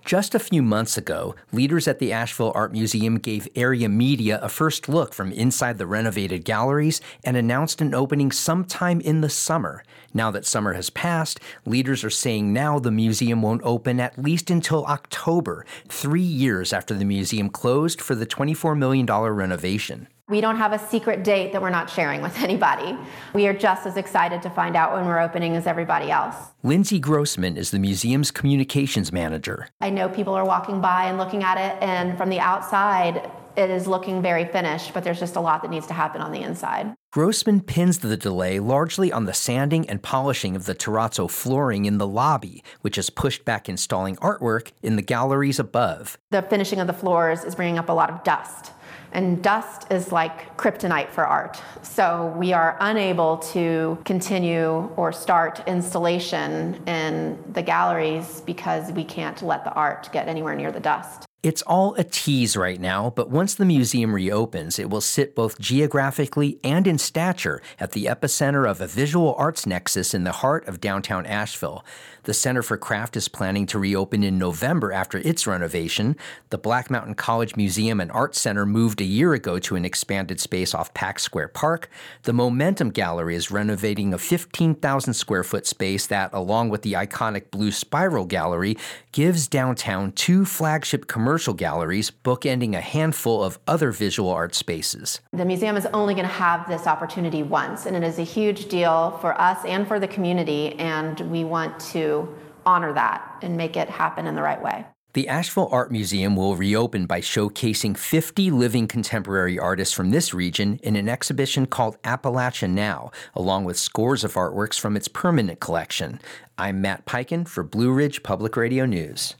Just a few months ago, leaders at the Asheville Art Museum gave area media a first look from inside the renovated galleries and announced an opening sometime in the summer. Now that summer has passed, leaders are saying now the museum won't open at least until October, 3 years after the museum closed for the $24 million renovation. We don't have a secret date that we're not sharing with anybody. We are just as excited to find out when we're opening as everybody else. Lindsay Grossman is the museum's communications manager. I know people are walking by and looking at it, and from the outside, it is looking very finished, but there's just a lot that needs to happen on the inside. Grossman pins the delay largely on the sanding and polishing of the terrazzo flooring in the lobby, which has pushed back installing artwork in the galleries above. The finishing of the floors is bringing up a lot of dust. And dust is like kryptonite for art. So we are unable to continue or start installation in the galleries because we can't let the art get anywhere near the dust. It's all a tease right now, but once the museum reopens, it will sit both geographically and in stature at the epicenter of a visual arts nexus in the heart of downtown Asheville. The Center for Craft is planning to reopen in November after its renovation. The Black Mountain College Museum and Art Center moved a year ago to an expanded space off Pack Square Park. The Momentum Gallery is renovating a 15,000 square foot space that, along with the iconic Blue Spiral Gallery, gives downtown two flagship commercial galleries, bookending a handful of other visual art spaces. The museum is only going to have this opportunity once, and it is a huge deal for us and for the community, and we want to honor that and make it happen in the right way. The Asheville Art Museum will reopen by showcasing 50 living contemporary artists from this region in an exhibition called Appalachia Now, along with scores of artworks from its permanent collection. I'm Matt Peiken for Blue Ridge Public Radio News.